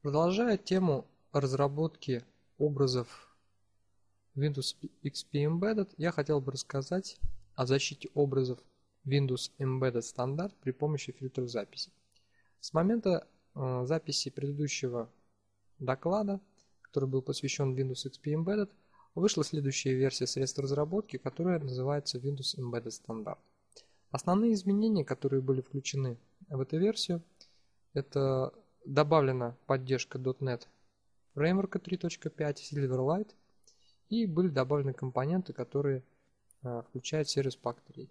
Продолжая тему разработки образов Windows XP Embedded, я хотел бы рассказать о защите образов Windows Embedded стандарт при помощи фильтров записи. С момента записи предыдущего доклада, который был посвящен Windows XP Embedded, вышла следующая версия средств разработки, которая называется Windows Embedded стандарт. Основные изменения, которые были включены в эту версию, это добавлена поддержка .NET Framework 3.5, Silverlight, и были добавлены компоненты, которые включают Service Pack 3.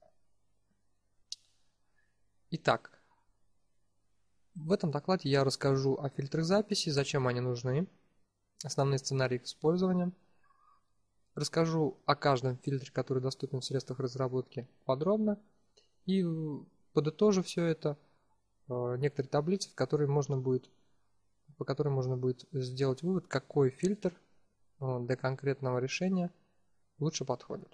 Итак, в этом докладе я расскажу о фильтрах записи, зачем они нужны, основные сценарии их использования. Расскажу о каждом фильтре, который доступен в средствах разработки, подробно. И подытожу все это некоторые таблицы, по которым можно будет сделать вывод, какой фильтр для конкретного решения лучше подходит.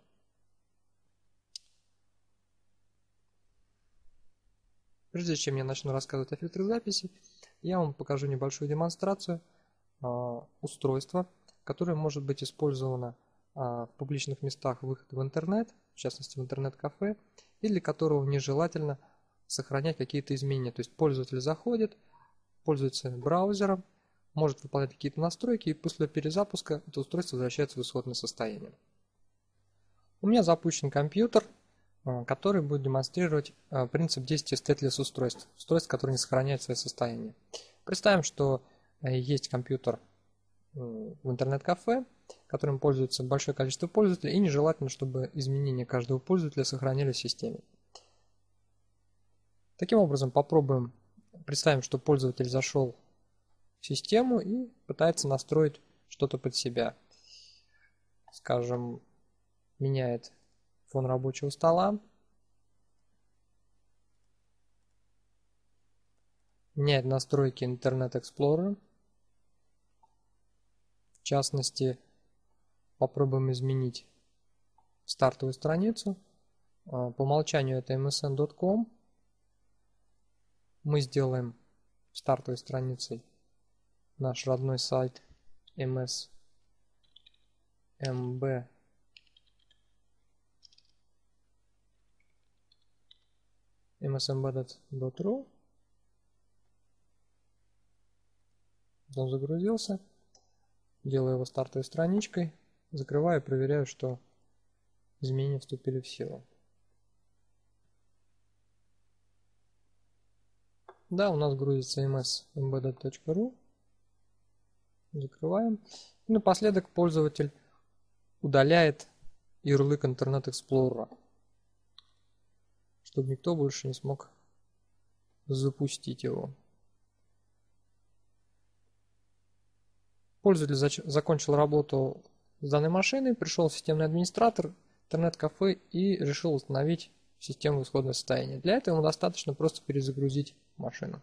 Прежде чем я начну рассказывать о фильтрах записи, я вам покажу небольшую демонстрацию устройства, которое может быть использовано в публичных местах выхода в интернет, в частности в интернет-кафе, и для которого нежелательно сохранять какие-то изменения. То есть пользователь заходит, пользуется браузером, может выполнять какие-то настройки, и после перезапуска это устройство возвращается в исходное состояние. У меня запущен компьютер, который будет демонстрировать принцип действия stateless устройств, которые не сохраняют свое состояние. Представим, что есть компьютер в интернет-кафе, которым пользуется большое количество пользователей, и нежелательно, чтобы изменения каждого пользователя сохранялись в системе. Таким образом, представим, что пользователь зашел в систему и пытается настроить что-то под себя. Скажем, меняет фон рабочего стола, меняет настройки Internet Explorer. В частности, попробуем изменить стартовую страницу. По умолчанию это msn.com. Мы сделаем стартовой страницей наш родной сайт msembedded.ru. Он загрузился. Делаю его стартовой страничкой. Закрываю и проверяю, что изменения вступили в силу. Да, у нас грузится msembedded.ru. Закрываем. И напоследок пользователь удаляет ярлык Internet Explorer, чтобы никто больше не смог запустить его. Пользователь закончил работу с данной машиной, пришел системный администратор, интернет-кафе и решил установить систему в исходное состояние. Для этого ему достаточно просто перезагрузить машину.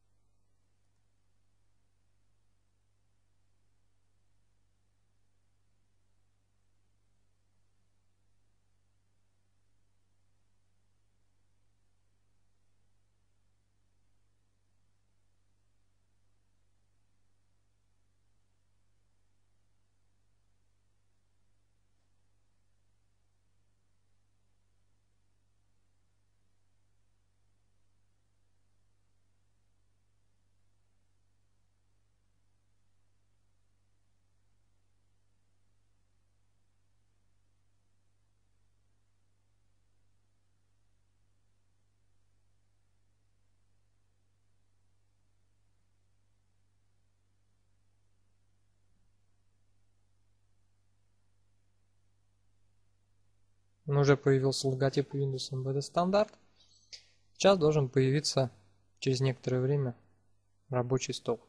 Уже появился логотип Windows Embedded Standard. Сейчас должен появиться через некоторое время рабочий стол.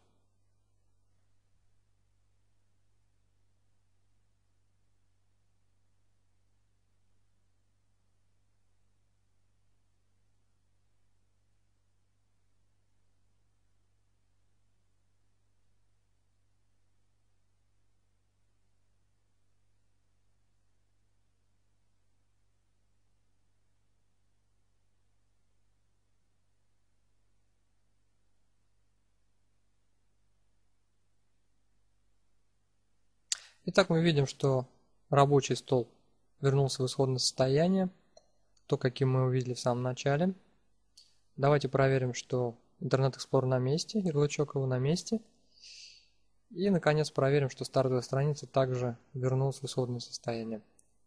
Итак, мы видим, что рабочий стол вернулся в исходное состояние, то, каким мы увидели в самом начале. Давайте проверим, что Internet Explorer на месте, ярлычок его на месте. И, наконец, проверим, что стартовая страница также вернулась в исходное состояние.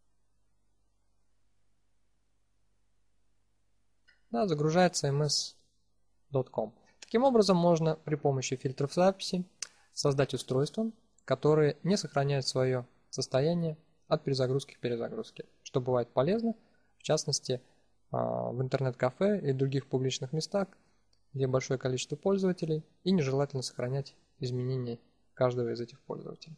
Да, загружается ms.com. Таким образом, можно при помощи фильтров записи создать устройства, которые не сохраняют свое состояние от перезагрузки к перезагрузке, что бывает полезно, в частности, в интернет-кафе и других публичных местах, где большое количество пользователей, и нежелательно сохранять изменения каждого из этих пользователей.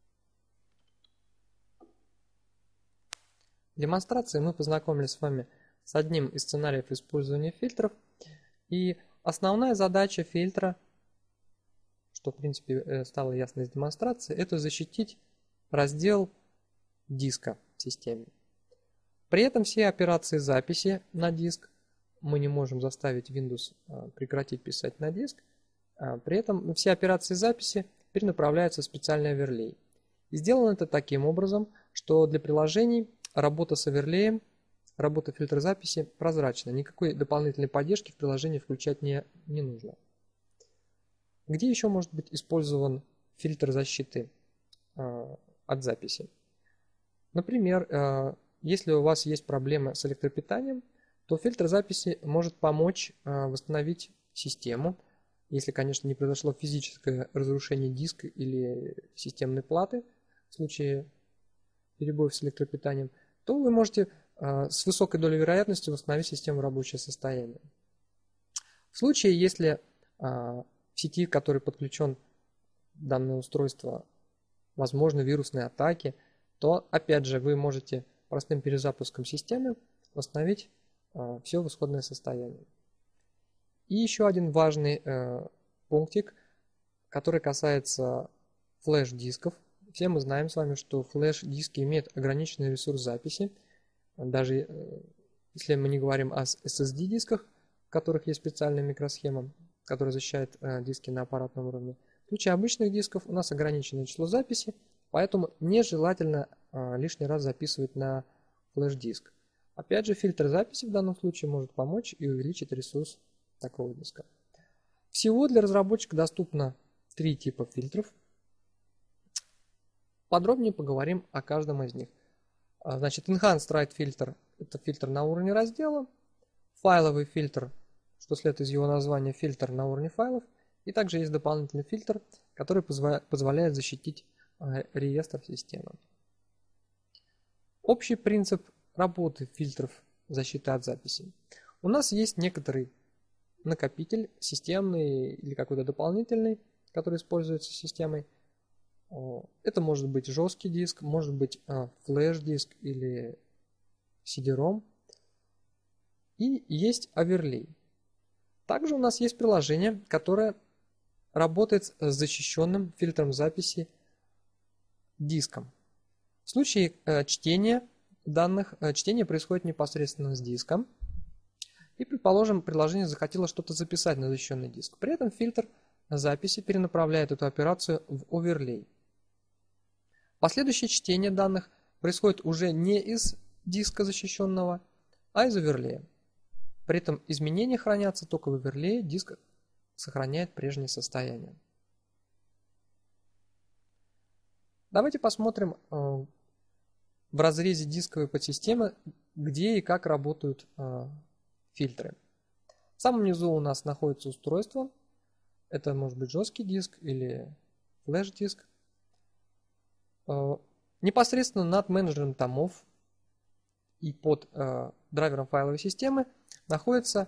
В демонстрации мы познакомились с вами с одним из сценариев использования фильтров, и основная задача фильтра, что в принципе стало ясно из демонстрации, это защитить раздел диска в системе. При этом все операции записи на диск, мы не можем заставить Windows прекратить писать на диск, при этом все операции записи перенаправляются в специальный оверлей. И сделано это таким образом, что для приложений работа с оверлеем, работа фильтра записи прозрачна, никакой дополнительной поддержки в приложении включать не нужно. Где еще может быть использован фильтр защиты от записи? Например, если у вас есть проблемы с электропитанием, то фильтр записи может помочь восстановить систему, если, конечно, не произошло физическое разрушение диска или системной платы в случае перебоев с электропитанием, то вы можете с высокой долей вероятности восстановить систему в рабочее состояние. В случае, если в сети, к которой подключен данное устройство, возможны вирусные атаки, то, опять же, вы можете простым перезапуском системы восстановить все в исходное состояние. И еще один важный пунктик, который касается флеш-дисков. Все мы знаем с вами, что флеш-диски имеют ограниченный ресурс записи. Даже если мы не говорим о SSD-дисках, в которых есть специальная микросхема, которая защищает диски на аппаратном уровне. В случае обычных дисков у нас ограниченное число записи, поэтому нежелательно лишний раз записывать на флеш-диск. Опять же, фильтр записи в данном случае может помочь и увеличить ресурс такого диска. Всего для разработчика доступно 3 типа фильтров. Подробнее поговорим о каждом из них. Значит, Enhanced Write фильтр – это фильтр на уровне раздела. Файловый фильтр, что следует из его названия, фильтр на уровне файлов. И также есть дополнительный фильтр, который позволяет защитить реестр системы. Общий принцип работы фильтров защиты от записи. У нас есть некоторый накопитель системный или какой-то дополнительный, который используется системой. Это может быть жесткий диск, может быть флеш-диск или CD-ROM. И есть оверлей. Также у нас есть приложение, которое работает с защищенным фильтром записи диском. В случае чтения данных, чтение происходит непосредственно с диском. И, предположим, приложение захотело что-то записать на защищенный диск. При этом фильтр записи перенаправляет эту операцию в оверлей. Последующее чтение данных происходит уже не из диска защищенного, а из оверлея. При этом изменения хранятся только в оверлее, диск сохраняет прежнее состояние. Давайте посмотрим в разрезе дисковой подсистемы, где и как работают фильтры. В самом низу у нас находится устройство. Это может быть жесткий диск или флеш-диск. Непосредственно над менеджером томов и под драйвером файловой системы находится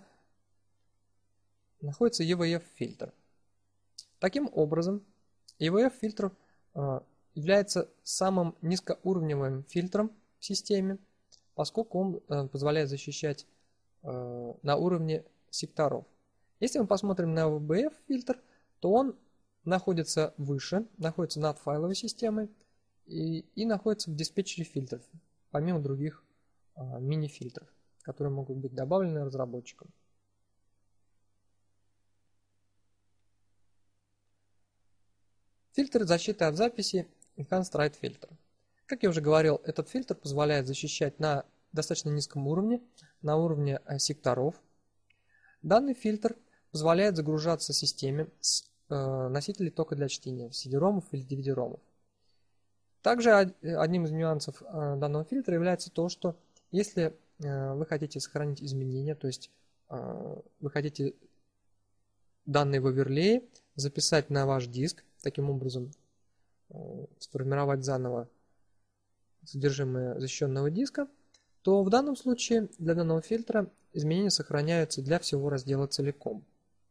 EVF-фильтр. Таким образом, EVF-фильтр является самым низкоуровневым фильтром в системе, поскольку он позволяет защищать на уровне секторов. Если мы посмотрим на VBF-фильтр, то он находится выше, находится над файловой системой и находится в диспетчере фильтров, помимо других мини-фильтров, которые могут быть добавлены разработчиком. Фильтры защиты от записи Enhanced Write Filter. Как я уже говорил, этот фильтр позволяет защищать на достаточно низком уровне, на уровне секторов. Данный фильтр позволяет загружаться системе с носителей тока для чтения, CD-ромов или DVD-ромов. Также одним из нюансов данного фильтра является то, что если вы хотите сохранить изменения, то есть вы хотите данные в оверлее записать на ваш диск, таким образом сформировать заново содержимое защищенного диска, то в данном случае для данного фильтра изменения сохраняются для всего раздела целиком.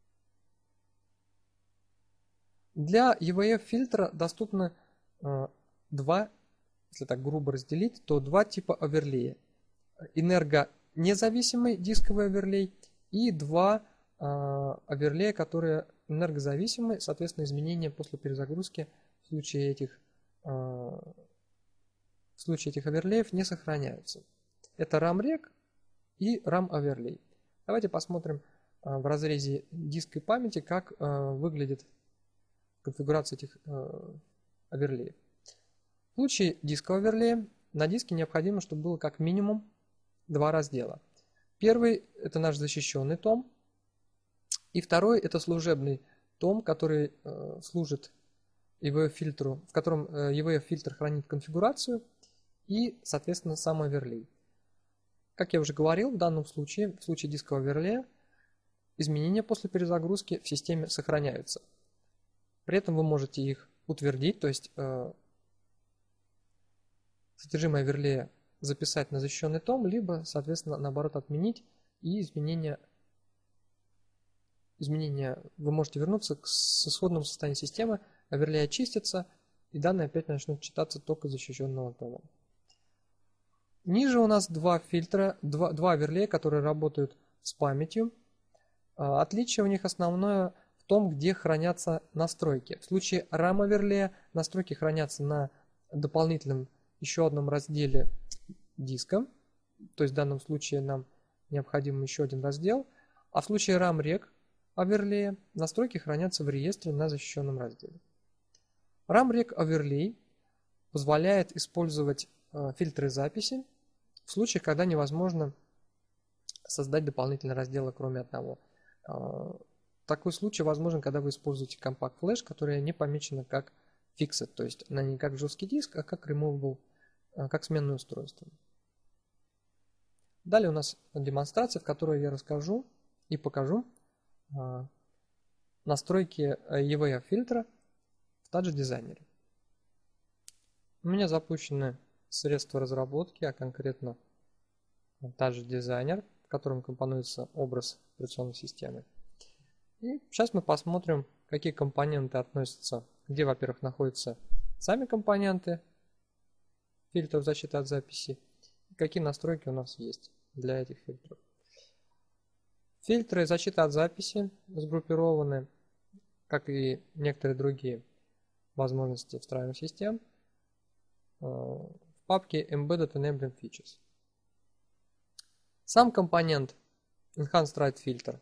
Для EVF фильтра доступно два, если так грубо разделить, то два типа оверлея. Энергонезависимый дисковый оверлей и два оверлея, которые энергозависимы, соответственно, изменения после перезагрузки в случае этих оверлеев не сохраняются. Это RAM-Rec и RAM-оверлей. Давайте посмотрим в разрезе диска и памяти, как выглядит конфигурация этих оверлеев. В случае дискового оверлея на диске необходимо, чтобы было как минимум два раздела. Первый – это наш защищенный том, и второй – это служебный том, который служит EVF-фильтру, в котором EVF-фильтр хранит конфигурацию и, соответственно, сам оверлей. Как я уже говорил, в данном случае, в случае дискового оверлея, изменения после перезагрузки в системе сохраняются. При этом вы можете их утвердить, то есть содержимое оверлея записать на защищенный том, либо, соответственно, наоборот отменить, и изменения вы можете вернуться к исходному состоянию системы, оверлей очистится, и данные опять начнут читаться только из защищенного тома. Ниже у нас два фильтра, два оверлея, которые работают с памятью. Отличие у них основное в том, где хранятся настройки. В случае RAM оверлея настройки хранятся на дополнительном еще одном разделе диска, то есть в данном случае нам необходим еще один раздел, а в случае RAM-Rec оверлея настройки хранятся в реестре на защищенном разделе. RAM-Rec оверлей позволяет использовать фильтры записи в случае, когда невозможно создать дополнительные разделы, кроме одного. Такой случай возможен, когда вы используете Compact Flash, которая не помечена как Fixed, то есть она не как жесткий диск, а как Removable, как сменное устройство. Далее у нас демонстрация, в которой я расскажу и покажу настройки EVF фильтра в Touch дизайнере. У меня запущены средства разработки, а конкретно Touch дизайнер, в котором компонуется образ операционной системы. И сейчас мы посмотрим, какие компоненты относятся, где, во-первых, находятся сами компоненты фильтров защиты от записи, и какие настройки у нас есть для этих фильтров. Фильтры защиты от записи сгруппированы, как и некоторые другие возможности встраиваемых систем, в папке Embedded Enabling Features. Сам компонент Enhanced Write Filter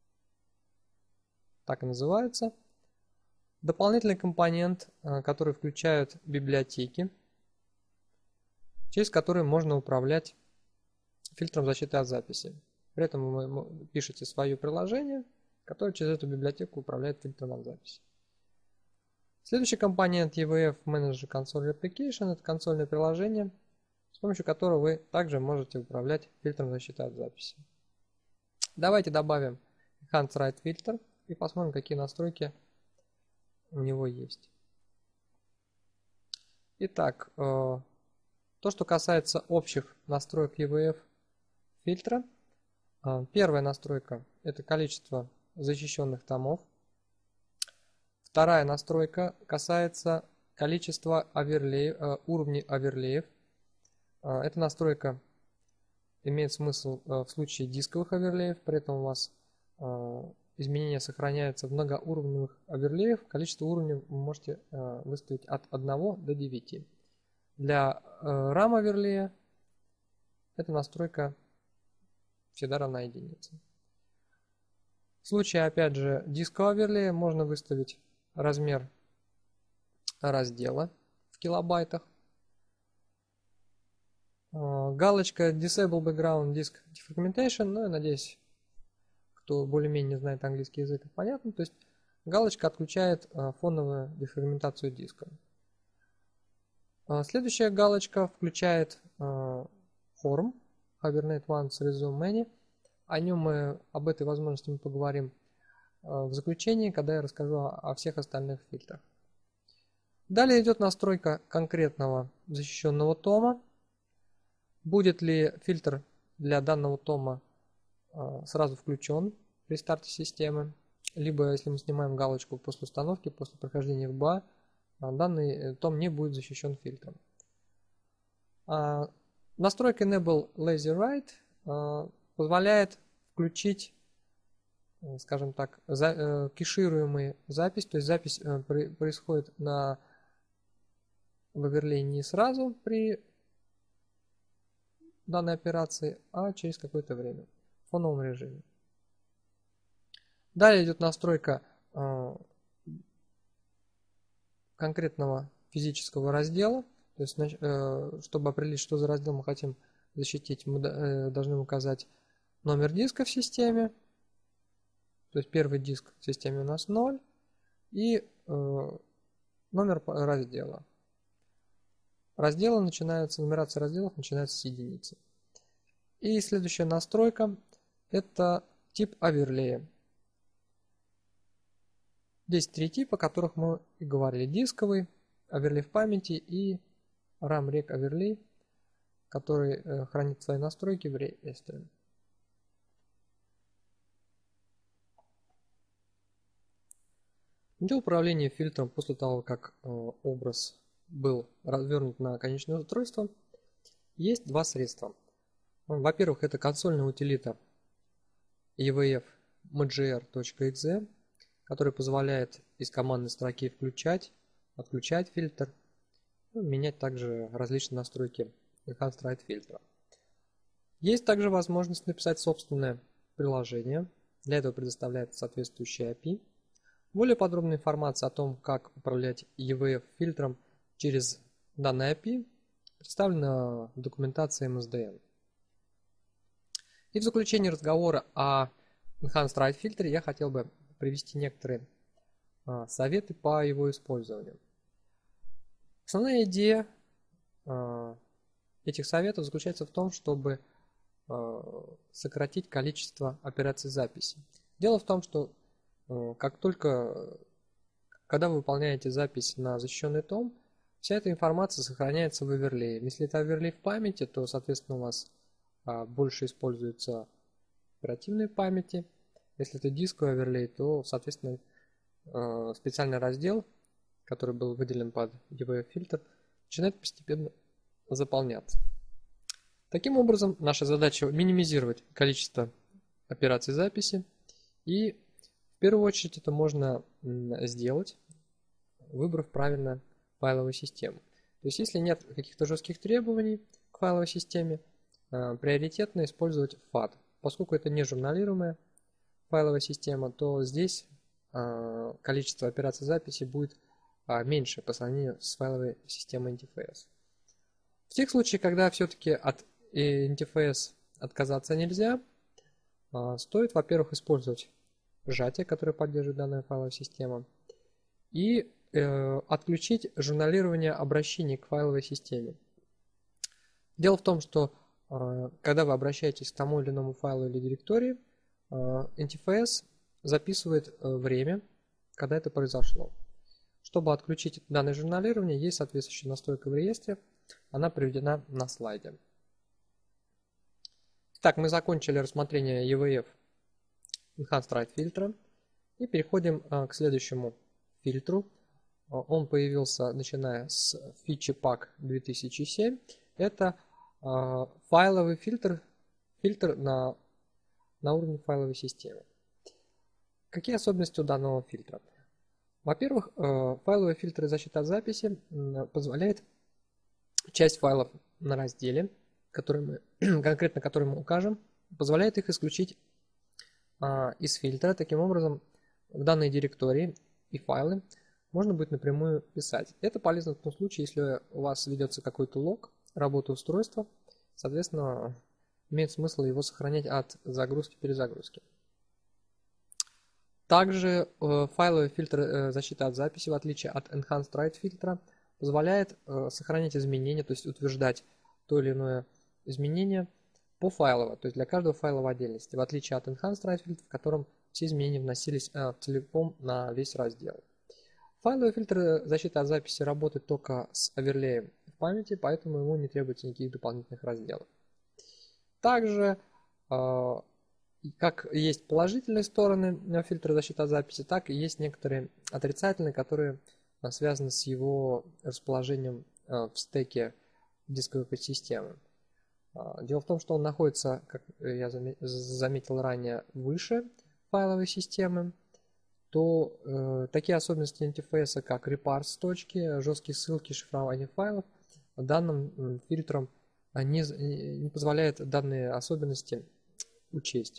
так и называется. Дополнительный компонент, который включает библиотеки, через которые можно управлять фильтром защиты от записи. При этом вы пишете свое приложение, которое через эту библиотеку управляет фильтром от записи. Следующий компонент EVF Manager Console Application – это консольное приложение, с помощью которого вы также можете управлять фильтром защиты от записи. Давайте добавим Enhanced Write Filter и посмотрим, какие настройки у него есть. Итак, то, что касается общих настроек EVF фильтра. Первая настройка – это количество защищенных томов. Вторая настройка касается количества уровней оверлеев. Эта настройка имеет смысл в случае дисковых оверлеев, при этом у вас изменения сохраняются в многоуровневых оверлеев. Количество уровней вы можете выставить от 1 до 9. Для RAM оверлея эта настройка всегда равна единице. В случае, опять же, дискового оверлея можно выставить размер раздела в килобайтах. Галочка Disable Background Disk Defragmentation, ну, я надеюсь, кто более-менее знает английский язык, понятно. То есть галочка отключает фоновую дефрагментацию диска. Следующая галочка включает Form Hibernate Once Resume Many. Об этой возможности мы поговорим в заключении, когда я расскажу о всех остальных фильтрах. Далее идет настройка конкретного защищенного тома. Будет ли фильтр для данного тома сразу включен при старте системы, либо если мы снимаем галочку после установки, после прохождения FBA, данный том не будет защищен фильтром. Настройка Enable Lazy Write позволяет включить, скажем так, кешируемую запись, то есть запись происходит в оверлей не сразу при данной операции, а через какое-то время в фоновом режиме. Далее идет настройка конкретного физического раздела. То есть, чтобы определить, что за раздел мы хотим защитить, мы должны указать номер диска в системе. То есть первый диск в системе у нас 0 и номер раздела. Нумерация разделов начинается с единицы. И следующая настройка — это тип оверлея. Здесь три типа, о которых мы и говорили: дисковый, оверлей в памяти и RAM Rec Overlay, который хранит свои настройки в реестре. Для управления фильтром после того, как образ был развернут на конечное устройство, есть два средства. Во-первых, это консольная утилита evf.mgr.exe, который позволяет из командной строки включать, отключать фильтр, менять также различные настройки Enhanced Write фильтра. Есть также возможность написать собственное приложение. Для этого предоставляется соответствующий API. Более подробная информация о том, как управлять EVF фильтром через данный API, представлена в документации MSDN. И в заключение разговора о Enhanced Write фильтре я хотел бы привести некоторые советы по его использованию. Основная идея этих советов заключается в том, чтобы сократить количество операций записи. Дело в том, что когда вы выполняете запись на защищенный том, вся эта информация сохраняется в оверлее. Если это оверлей в памяти, то, соответственно, у вас больше используется оперативной памяти. Если это дисковый оверлей, то, соответственно, специальный раздел, который был выделен под EVF фильтр, начинает постепенно заполняться. Таким образом, наша задача минимизировать количество операций записи, и в первую очередь это можно сделать, выбрав правильно файловую систему. То есть, если нет каких-то жестких требований к файловой системе, приоритетно использовать FAT. Поскольку это не журналируемая файловая система, то здесь количество операций записи будет меньше по сравнению с файловой системой NTFS. В тех случаях, когда все-таки от NTFS отказаться нельзя, стоит, во-первых, использовать сжатие, которое поддерживает данная файловая система, и отключить журналирование обращений к файловой системе. Дело в том, что когда вы обращаетесь к тому или иному файлу или директории, NTFS записывает время, когда это произошло. Чтобы отключить данное журналирование, есть соответствующая настройка в реестре, она приведена на слайде. Итак, мы закончили рассмотрение EVF Enhanced Write фильтра и переходим к следующему фильтру. Он появился начиная с фичи PAC 2007. Это файловый фильтр на уровне файловой системы. Какие особенности у данного фильтра? Во-первых, файловый фильтр защиты от записи позволяет часть файлов на разделе, конкретно который мы укажем, позволяет их исключить из фильтра. Таким образом, в данной директории и файлы можно будет напрямую писать. Это полезно в том случае, если у вас ведется какой-то лог работы устройства, соответственно, имеет смысл его сохранять от загрузки-перезагрузки. Также файловый фильтр защиты от записи, в отличие от Enhanced Write фильтра, позволяет сохранять изменения, то есть утверждать то или иное изменение пофайлово, то есть для каждого файла в отдельности, в отличие от Enhanced Write фильтра, в котором все изменения вносились целиком на весь раздел. Файловый фильтр защиты от записи работает только с оверлеем в памяти, поэтому ему не требуется никаких дополнительных разделов. Также, как есть положительные стороны фильтра защиты от записи, так и есть некоторые отрицательные, которые связаны с его расположением в стеке дисковой подсистемы. Дело в том, что он находится, как я заметил ранее, выше файловой системы, то такие особенности NTFS, как reparse точки, жесткие ссылки, шифрование файлов, данным фильтром не позволяет данные особенности учесть.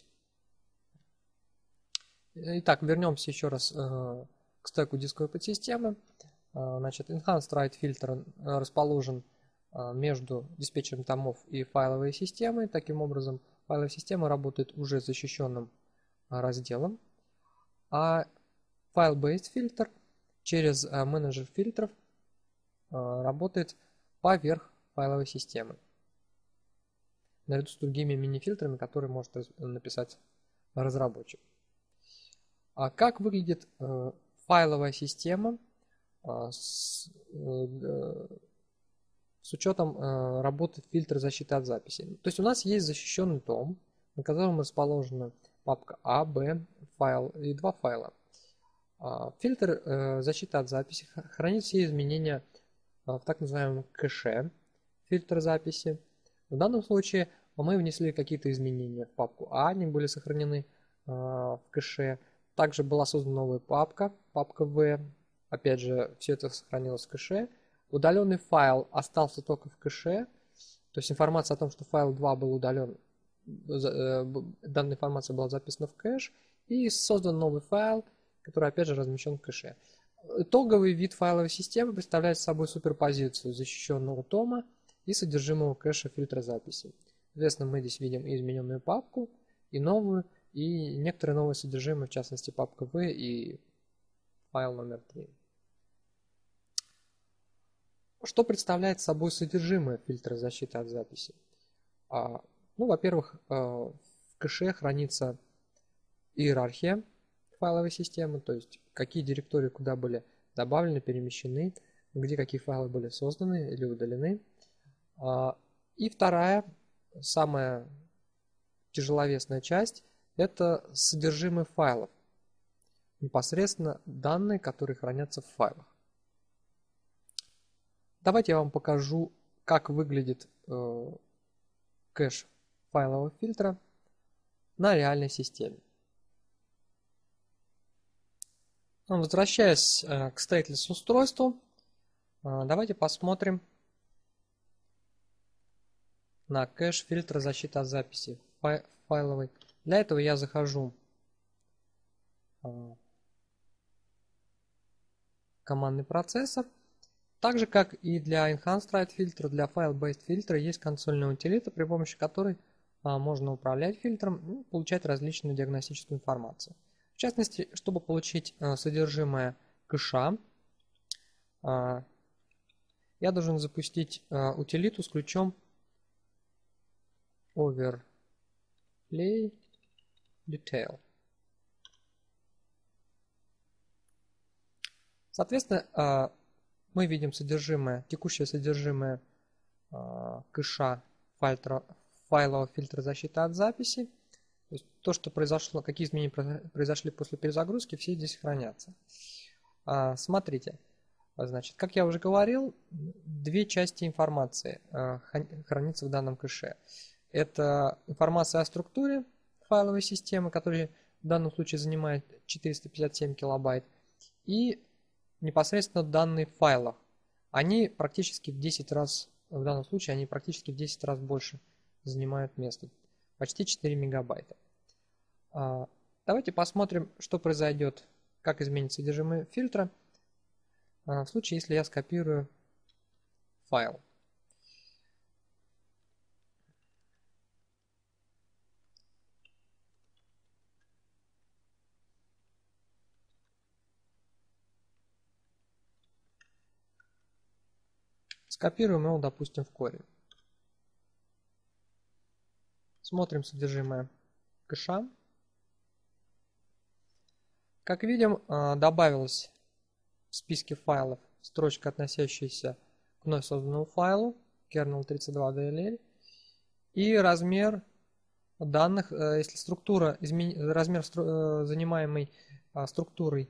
Итак, вернемся еще раз к стеку дисковой подсистемы. Значит, Enhanced Write фильтр расположен между диспетчером томов и файловой системой. Таким образом, файловая система работает уже защищенным разделом, а File-Based фильтр через менеджер фильтров работает поверх файловой системы, наряду с другими мини-фильтрами, которые может написать разработчик. А как выглядит файловая система с учетом работы фильтра защиты от записи? То есть у нас есть защищенный том, на котором расположена папка А, Б, файл и два файла. Фильтр защиты от записи хранит все изменения в так называемом кэше фильтра записи. В данном случае мы внесли какие-то изменения в папку А, они были сохранены в кэше. Также была создана новая папка В. Опять же, все это сохранилось в кэше. Удаленный файл остался только в кэше. То есть информация о том, что файл 2 был удален, данная информация была записана в кэш. И создан новый файл, который опять же размещен в кэше. Итоговый вид файловой системы представляет собой суперпозицию защищенного тома и содержимого кэша фильтра записи. Соответственно, мы здесь видим и измененную папку, и новую, и некоторые новые содержимое, в частности папка В и файл номер 3. Что представляет собой содержимое фильтра защиты от записи? Ну, во-первых, в кэше хранится иерархия файловой системы, то есть какие директории куда были добавлены, перемещены, где какие файлы были созданы или удалены. И вторая, самая тяжеловесная часть, это содержимое файлов, непосредственно данные, которые хранятся в файлах. Давайте я вам покажу, как выглядит кэш файлового фильтра на реальной системе. Возвращаясь к stateless устройству, давайте посмотрим на кэш фильтра защиты от записи файловой. Для этого я захожу в командный процессор. Так же, как и для Enhanced Write фильтра, для File-Based фильтра есть консольная утилита, при помощи которой можно управлять фильтром и получать различную диагностическую информацию. В частности, чтобы получить содержимое кэша, я должен запустить утилиту с ключом overlay detail. Соответственно, мы видим текущее содержимое кэша файлового фильтра защиты от записи. То есть то, что произошло, какие изменения произошли после перезагрузки, все здесь хранятся. Смотрите, значит, как я уже говорил, две части информации хранятся в данном кэше. Это информация о структуре файловой системы, которая в данном случае занимает 457 килобайт, и непосредственно данные в файлах. Они практически в 10 раз, в данном случае, они практически в 10 раз больше занимают место. Почти 4 мегабайта. Давайте посмотрим, что произойдет, как изменится содержимое фильтра в случае, если я скопирую файл. Скопируем его, допустим, в корень. Смотрим содержимое кэша. Как видим, добавилась в списке файлов строчка, относящаяся к вновь созданному файлу kernel32dll, и размер данных, если структура, размер занимаемой структурой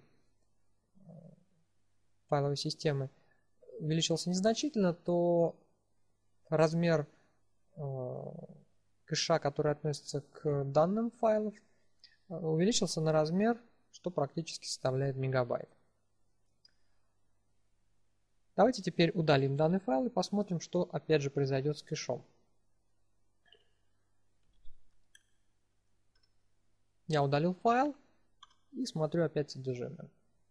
файловой системы увеличился незначительно, то размер кэша, который относится к данным файлов, увеличился на размер, что практически составляет мегабайт. Давайте теперь удалим данный файл и посмотрим, что опять же произойдет с кэшом. Я удалил файл и смотрю опять содержимое.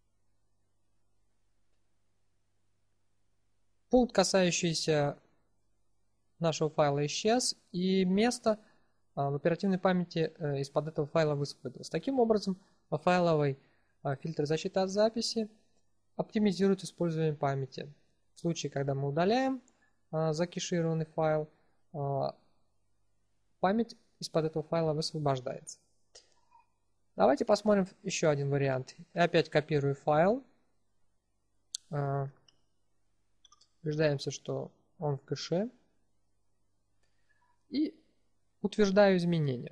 Пункт, касающийся нашего файла, исчез, и место в оперативной памяти из-под этого файла высвободилось. Таким образом, файловый фильтр защиты от записи оптимизирует использование памяти. В случае, когда мы удаляем закешированный файл, память из-под этого файла высвобождается. Давайте посмотрим еще один вариант. Я опять копирую файл. Убеждаемся, что он в кэше. И утверждаю изменения.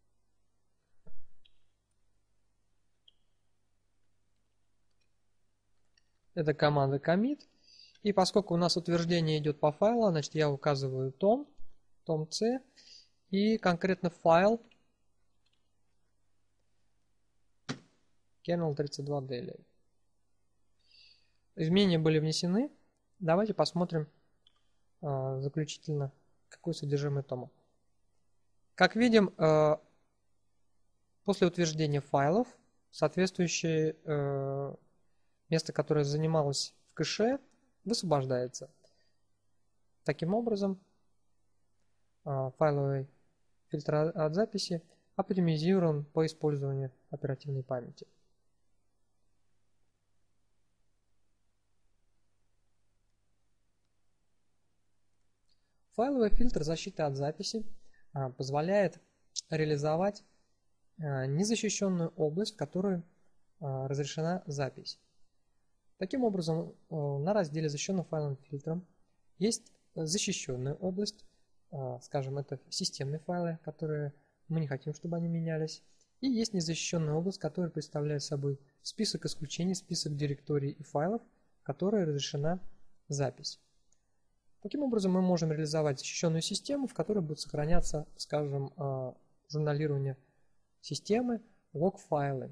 Это команда commit. И поскольку у нас утверждение идет по файлу, значит я указываю том C и конкретно файл kernel32dll. Изменения были внесены. Давайте посмотрим заключительно, какое содержимое тома. Как видим, после утверждения файлов соответствующее место, которое занималось в кэше, высвобождается. Таким образом, файловый фильтр от записи оптимизирован по использованию оперативной памяти. Файловый фильтр защиты от записи позволяет реализовать незащищенную область, в которой разрешена запись. Таким образом, на разделе «Защищенным файловым фильтром» есть защищенная область, скажем, это системные файлы, которые мы не хотим, чтобы они менялись, и есть незащищенная область, которая представляет собой список исключений, список директорий и файлов, в которые разрешена запись. Таким образом, мы можем реализовать защищенную систему, в которой будут сохраняться, скажем, журналирование системы, лог-файлы.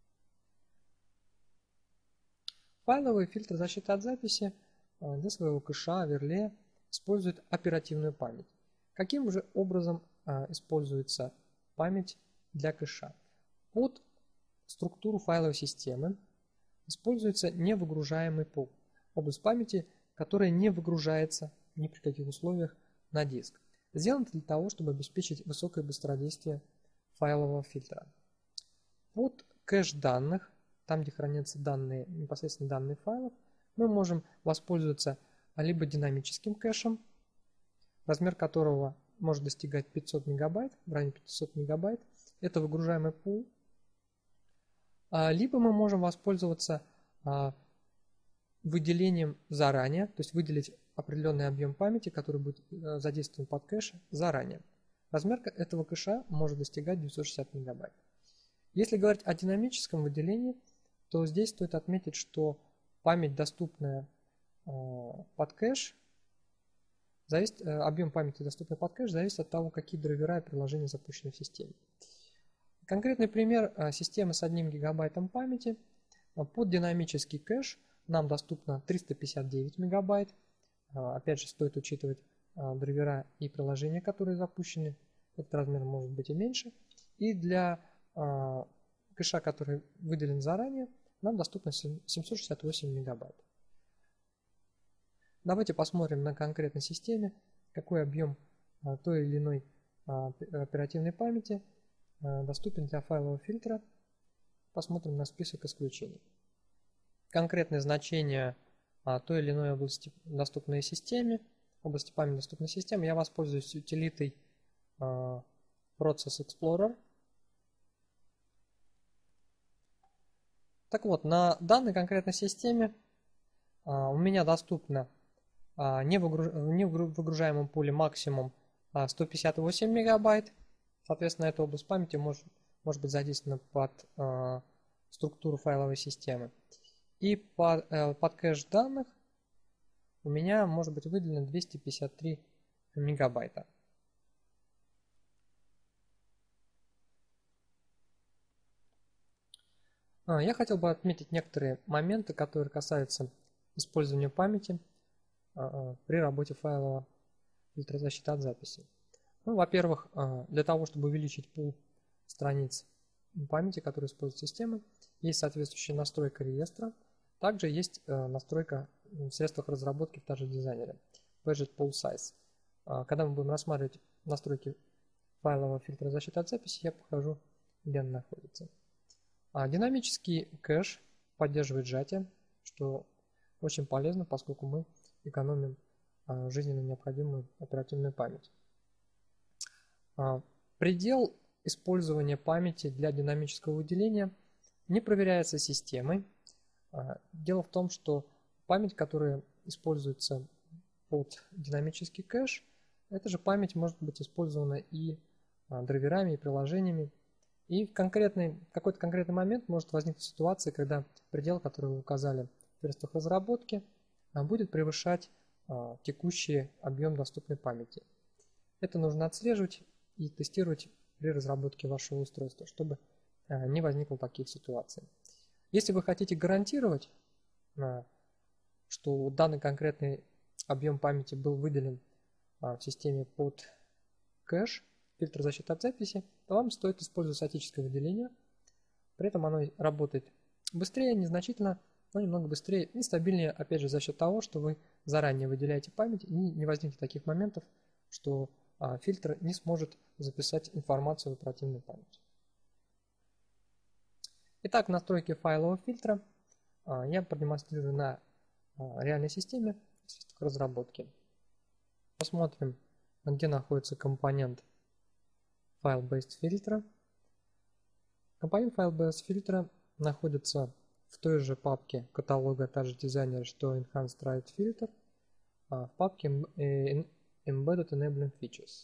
Файловый фильтр защиты от записи для своего кэша, верле, использует оперативную память. Каким же образом используется память для кэша? Под структуру файловой системы используется невыгружаемый пул, область памяти, которая не выгружается ни при каких условиях на диск. Сделано для того, чтобы обеспечить высокое быстродействие файлового фильтра. Под кэш данных, там где хранятся данные, непосредственно данные файлов, мы можем воспользоваться либо динамическим кэшем, размер которого может достигать 500 мегабайт, в районе 500 мегабайт. Это выгружаемый пул. Либо мы можем воспользоваться выделением заранее, то есть выделить определенный объем памяти, который будет задействован под кэш заранее. Размер этого кэша может достигать 960 мегабайт. Если говорить о динамическом выделении, то здесь стоит отметить, что память, доступная под кэш, объем памяти, доступный под кэш, зависит от того, какие драйвера и приложения запущены в системе. Конкретный пример системы с 1 гигабайтом памяти. Под динамический кэш нам доступно 359 мегабайт. Опять же, стоит учитывать драйвера и приложения, которые запущены. Этот размер может быть и меньше. И для кэша, который выделен заранее, нам доступно 768 мегабайт. Давайте посмотрим на конкретной системе, какой объем той или иной оперативной памяти доступен для файлового фильтра. Посмотрим на список исключений. Конкретные значения той или иной области доступной системе, области памяти доступной системы, я воспользуюсь утилитой Process Explorer. Так вот, на данной конкретной системе у меня доступно не в выгружаемом пуле максимум 158 мегабайт. Соответственно, эта область памяти может быть задействована под структуру файловой системы. И под кэш данных у меня может быть выделено 253 мегабайта. Я хотел бы отметить некоторые моменты, которые касаются использования памяти при работе файлового фильтра защиты от записи. Ну, во-первых, для того, чтобы увеличить пул страниц памяти, которые использует система, есть соответствующая настройка реестра. Также есть настройка в средствах разработки в Target Designer Budget Pool Size. Когда мы будем рассматривать настройки файлового фильтра защиты от записи, я покажу, где она находится. Динамический кэш поддерживает сжатие, что очень полезно, поскольку мы экономим жизненно необходимую оперативную память. Предел использования памяти для динамического выделения не проверяется системой. Дело в том, что память, которая используется под динамический кэш, эта же память может быть использована и драйверами, и приложениями. И в какой-то конкретный момент может возникнуть ситуация, когда предел, который вы указали в средствах разработки, будет превышать текущий объем доступной памяти. Это нужно отслеживать и тестировать при разработке вашего устройства, чтобы не возникло таких ситуаций. Если вы хотите гарантировать, что данный конкретный объем памяти был выделен в системе под кэш, фильтр защиты от записи, то вам стоит использовать статическое выделение. При этом оно работает быстрее, незначительно, но немного быстрее и стабильнее, опять же, за счет того, что вы заранее выделяете память, и не возникнет таких моментов, что фильтр не сможет записать информацию в оперативную память. Итак, настройки файлового фильтра я продемонстрирую на реальной системе в разработке. Посмотрим, где находится компонент File-Based фильтра. Компонент File-Based фильтра находится в той же папке каталога Target Designer, что Enhanced Write Filter, в папке Embedded Enabling Features.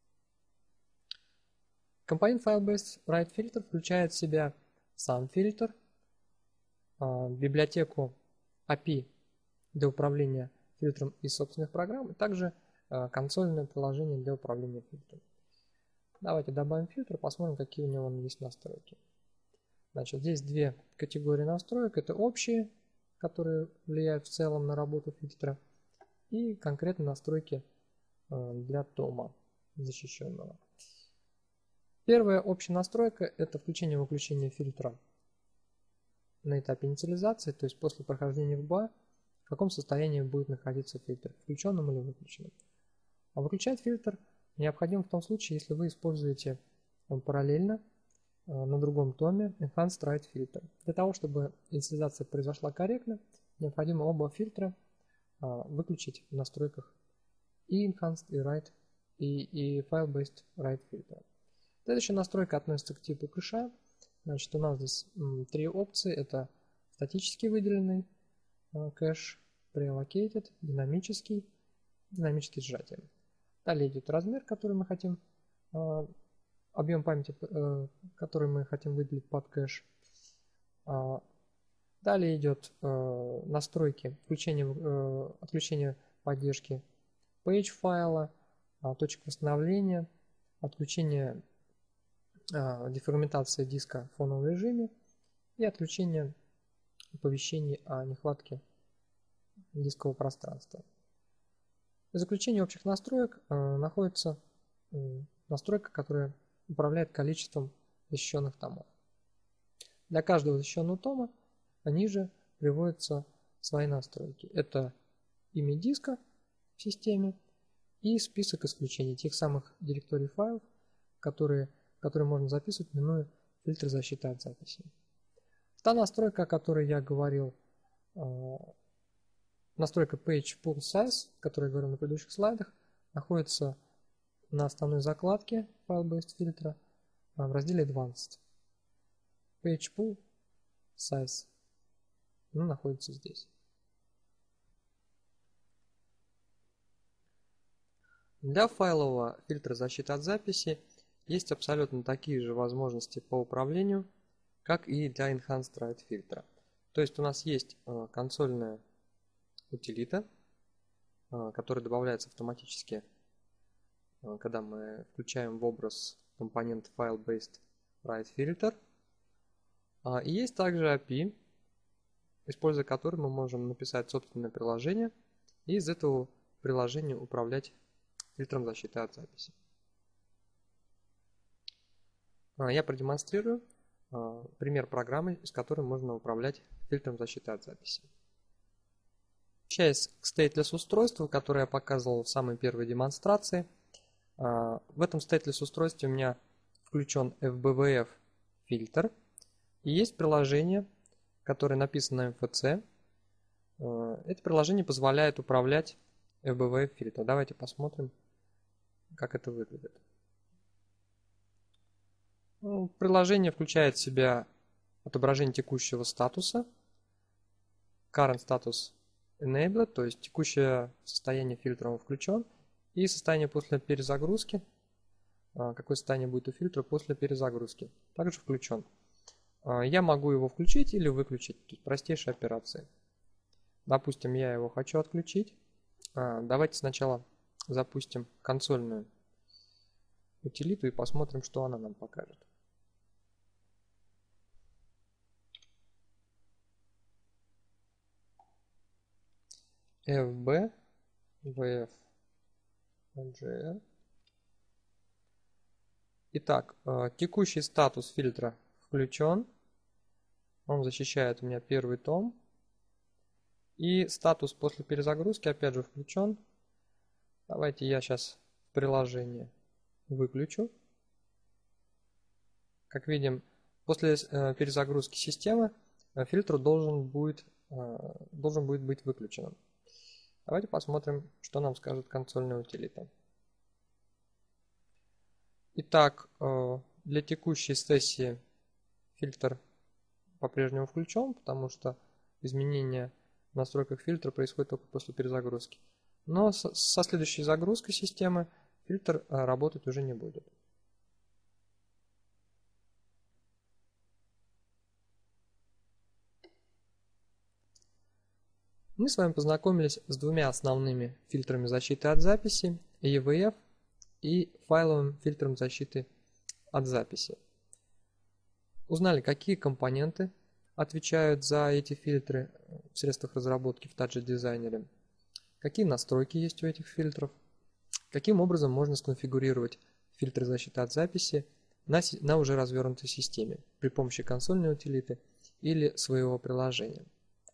Компонент File-Based Write Filter включает в себя сам фильтр, библиотеку API для управления фильтром из собственных программ, и также консольное приложение для управления фильтром. Давайте добавим фильтр, посмотрим, какие у него есть настройки. Значит, здесь две категории настроек. Это общие, которые влияют в целом на работу фильтра, и конкретные настройки для тома защищенного. Первая общая настройка – это включение и выключение фильтра на этапе инициализации, то есть после прохождения FBA, в каком состоянии будет находиться фильтр, включенным или выключенным. А выключать фильтр необходимо в том случае, если вы используете параллельно на другом томе Enhanced Write Filter. Для того, чтобы инициализация произошла корректно, необходимо оба фильтра выключить в настройках и Enhanced, и Write, и File-Based Write Filter. Следующая настройка относится к типу кэша. Значит, у нас здесь три опции. Это статически выделенный кэш, Preallocated, динамический сжатие. Далее идет размер, который мы хотим, объем памяти, который мы хотим выделить под кэш. Далее идет настройки, отключение поддержки page файла, точек восстановления, отключение дефрагментации диска в фоновом режиме и отключение оповещений о нехватке дискового пространства. В заключении общих настроек находится настройка, которая управляет количеством защищенных томов. Для каждого защищенного тома ниже приводятся свои настройки. Это имя диска в системе и список исключений тех самых директорий файлов, которые можно записывать, минуя фильтр защиты от записи. Та настройка, о которой я говорил, настройка Page Pool Size, о которой я говорил на предыдущих слайдах, находится на основной закладке File-Based фильтра в разделе Advanced. Page Pool Size находится здесь. Для файлового фильтра защиты от записи есть абсолютно такие же возможности по управлению, как и для Enhanced Write фильтра. То есть у нас есть консольная утилита, которая добавляется автоматически, когда мы включаем в образ компонент File-Based Write Filter. И есть также API, используя который мы можем написать собственное приложение и из этого приложения управлять фильтром защиты от записи. Я продемонстрирую пример программы, с которой можно управлять фильтром защиты от записи. Возвращаясь к stateless устройству, которое я показывал в самой первой демонстрации, в этом stateless устройстве у меня включен FBVF фильтр и есть приложение, которое написано на MFC. Это приложение позволяет управлять FBVF фильтром. Давайте посмотрим, как это выглядит. Приложение включает в себя отображение текущего статуса, current status enabled, то есть текущее состояние фильтра включен, и состояние после перезагрузки, какое состояние будет у фильтра после перезагрузки, также включен. Я могу его включить или выключить, то есть простейшие операции. Допустим, я его хочу отключить. Давайте сначала запустим консольную утилиту и посмотрим, что она нам покажет. FB VF LGR. Итак, текущий статус фильтра включен. Он защищает у меня первый том. И статус после перезагрузки опять же включен. Давайте я сейчас приложение выключу. Как видим, после перезагрузки системы фильтр должен будет быть выключенным. Давайте посмотрим, что нам скажет консольная утилита. Итак, для текущей сессии фильтр по-прежнему включен, потому что изменения в настройках фильтра происходят только после перезагрузки. Но со следующей загрузкой системы фильтр работать уже не будет. Мы с вами познакомились с двумя основными фильтрами защиты от записи, EVF и файловым фильтром защиты от записи. Узнали, какие компоненты отвечают за эти фильтры в средствах разработки в Touch Designer, какие настройки есть у этих фильтров, каким образом можно сконфигурировать фильтры защиты от записи на уже развернутой системе при помощи консольной утилиты или своего приложения.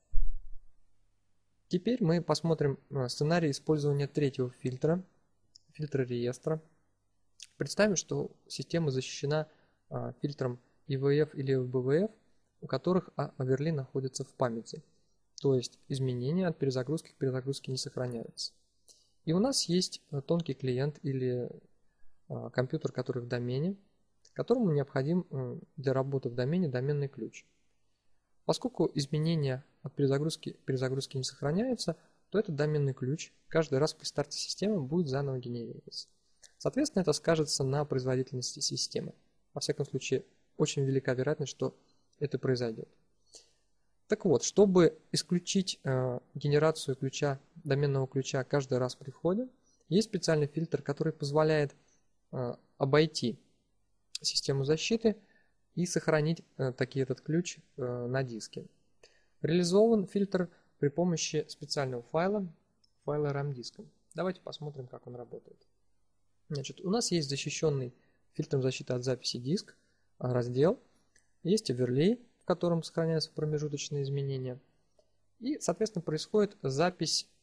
Теперь мы посмотрим сценарий использования третьего фильтра, фильтра реестра. Представим, что система защищена фильтром EVF или FBVF, у которых overlay находится в памяти, то есть изменения от перезагрузки к перезагрузке не сохраняются. И у нас есть тонкий клиент или компьютер, который в домене, которому необходим для работы в домене доменный ключ. Поскольку изменения от перезагрузки к перезагрузке не сохраняются, то этот доменный ключ каждый раз при старте системы будет заново генерироваться. Соответственно, это скажется на производительности системы. Во всяком случае, очень велика вероятность, что это произойдет. Так вот, чтобы исключить генерацию ключа, доменного ключа каждый раз при входе, есть специальный фильтр, который позволяет обойти систему защиты и сохранить таки этот ключ на диске. Реализован фильтр при помощи специального файла RAM-диска. Давайте посмотрим, как он работает. Значит, у нас есть защищенный фильтром защиты от записи диск, раздел, есть оверлей, в котором сохраняются промежуточные изменения, и, соответственно, происходит запись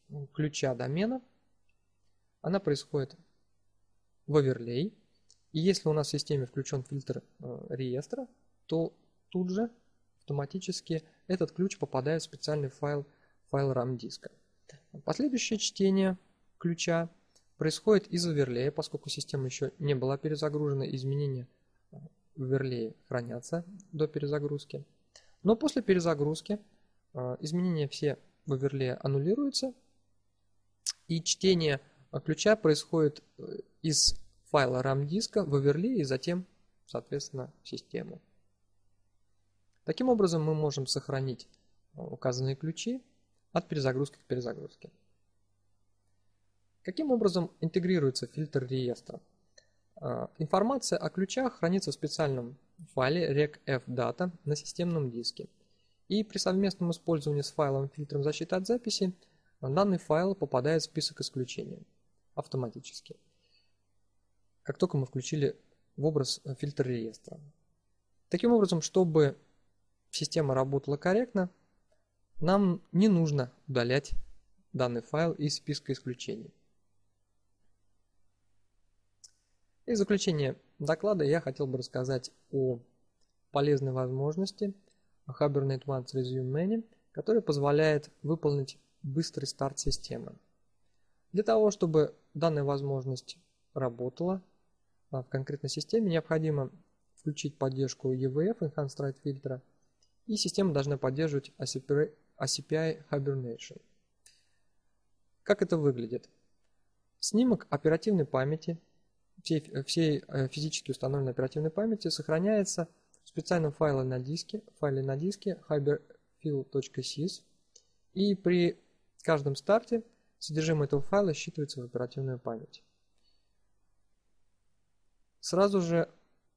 ключа домена, она происходит в оверлей. И если у нас в системе включен фильтр реестра, то тут же автоматически этот ключ попадает в специальный файл RAM диска. Последующее чтение ключа происходит из оверлея, поскольку система еще не была перезагружена, изменения в оверлее хранятся до перезагрузки. Но после перезагрузки изменения все в оверлее аннулируются, и чтение ключа происходит из файла RAM диска в оверлее и затем, соответственно, в систему. Таким образом, мы можем сохранить указанные ключи от перезагрузки к перезагрузке. Каким образом интегрируется фильтр реестра? Информация о ключах хранится в специальном файле recfdata на системном диске. И при совместном использовании с файлом фильтром защиты от записи данный файл попадает в список исключения автоматически, как только мы включили в образ фильтр реестра. Таким образом, чтобы система работала корректно, нам не нужно удалять данный файл из списка исключений. И в заключение доклада я хотел бы рассказать о полезной возможности Hibernate Once Resume Many, которая позволяет выполнить быстрый старт системы. Для того, чтобы данная возможность работала в конкретной системе, необходимо включить поддержку EVF, Enhanced Write фильтра, и система должна поддерживать ACPI Hibernation. Как это выглядит? Снимок оперативной памяти, всей физически установленной оперативной памяти сохраняется в специальном файле на диске hyberfill.sys, и при каждом старте содержимое этого файла считывается в оперативную память. Сразу же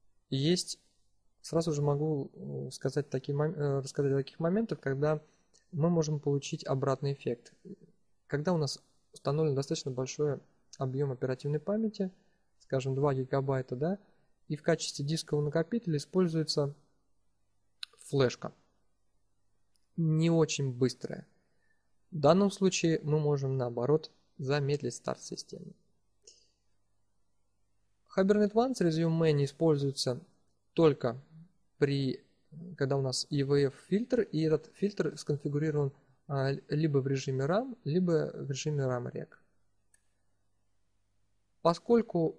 могу рассказать о таких моментах, когда мы можем получить обратный эффект. Когда у нас установлен достаточно большой объем оперативной памяти, скажем 2 гигабайта, да, и в качестве дискового накопителя используется флешка, не очень быстрая. В данном случае мы можем, наоборот, замедлить старт системы. Hibernate Once Resume Many используется только когда у нас EVF фильтр, и этот фильтр сконфигурирован либо в режиме RAM, либо в режиме RAM-Rec. Поскольку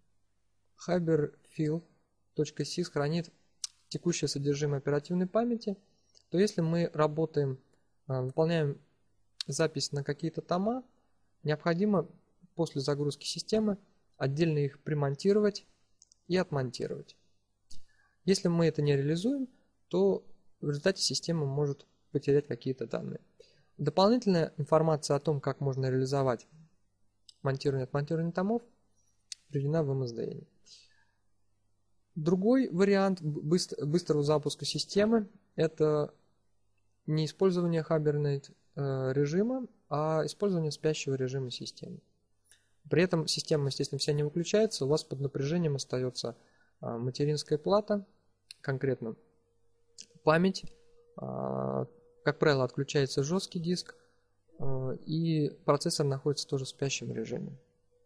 hyberfill.sys хранит текущее содержимое оперативной памяти, то если мы выполняем запись на какие-то тома, необходимо после загрузки системы отдельно их примонтировать и отмонтировать. Если мы это не реализуем, то в результате система может потерять какие-то данные. Дополнительная информация о том, как можно реализовать монтирование и отмонтирование томов, приведена в MSDN. Другой вариант быстрого запуска системы – это не использование Hibernate режима, а использование спящего режима системы. При этом система, естественно, вся не выключается, у вас под напряжением остается материнская плата, конкретно память, как правило, отключается жесткий диск, и процессор находится тоже в спящем режиме.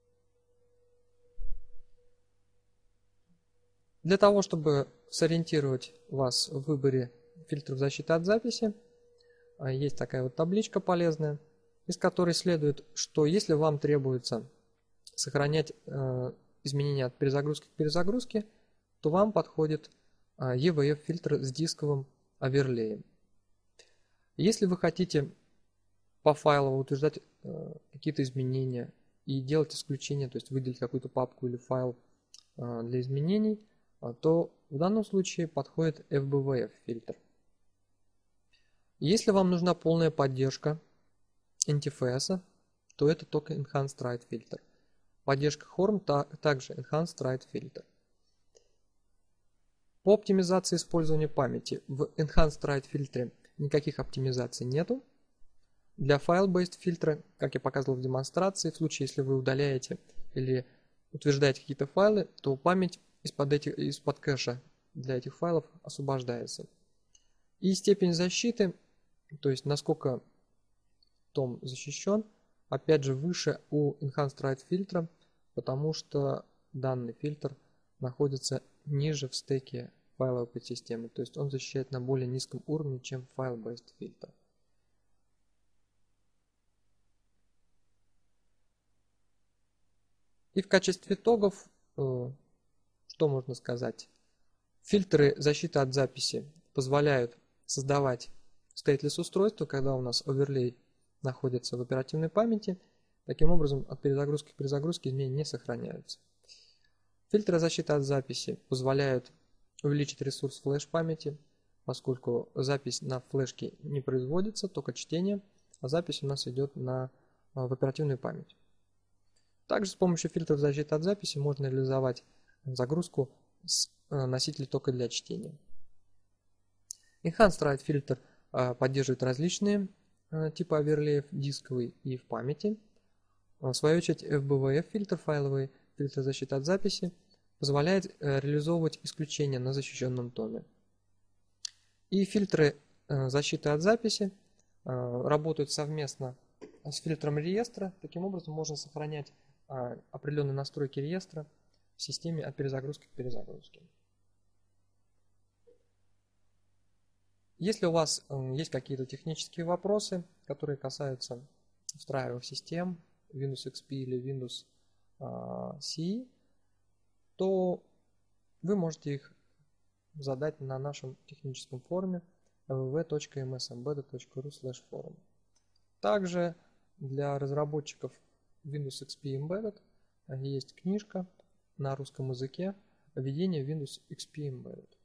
Для того, чтобы сориентировать вас в выборе фильтров защиты от записи, есть такая вот табличка полезная, из которой следует, что если вам требуется сохранять изменения от перезагрузки к перезагрузке, то вам подходит EVF фильтр с дисковым оверлеем. Если вы хотите по файлу утверждать какие-то изменения и делать исключения, то есть выделить какую-то папку или файл для изменений, то в данном случае подходит FBVF фильтр. Если вам нужна полная поддержка NTFS, то это только Enhanced Write фильтр. Поддержка HORM также Enhanced Write фильтр. По оптимизации использования памяти в Enhanced Write фильтре никаких оптимизаций нету. Для File-Based фильтра, как я показывал в демонстрации, в случае, если вы удаляете или утверждаете какие-то файлы, то память из-под кэша для этих файлов освобождается. И степень защиты, то есть насколько том защищен, опять же выше у Enhanced Write фильтра, потому что данный фильтр находится ниже в стеке файловой подсистемы, то есть он защищает на более низком уровне, чем File-Based фильтр. И в качестве итогов, что можно сказать? Фильтры защиты от записи позволяют создавать stateless устройства, когда у нас оверлей находится в оперативной памяти. Таким образом, от перезагрузки к перезагрузке изменения не сохраняются. Фильтры защиты от записи позволяют увеличить ресурс флеш-памяти, поскольку запись на флешке не производится, только чтение, а запись у нас идет в оперативную память. Также с помощью фильтров защиты от записи можно реализовать загрузку с носителей только для чтения. Enhanced Write фильтр поддерживает различные типы оверлеев, дисковый и в памяти. В свою очередь FBVF фильтр, файловый фильтр защиты от записи, позволяет реализовывать исключения на защищенном томе. И фильтры защиты от записи работают совместно с фильтром реестра. Таким образом можно сохранять определенные настройки реестра в системе от перезагрузки к перезагрузке. Если у вас есть какие-то технические вопросы, которые касаются встраиваемых систем, Windows XP или Windows CE, то вы можете их задать на нашем техническом форуме www.msembedded.ru/forum. Также для разработчиков Windows XP Embedded есть книжка на русском языке «Введение в Windows XP Embedded».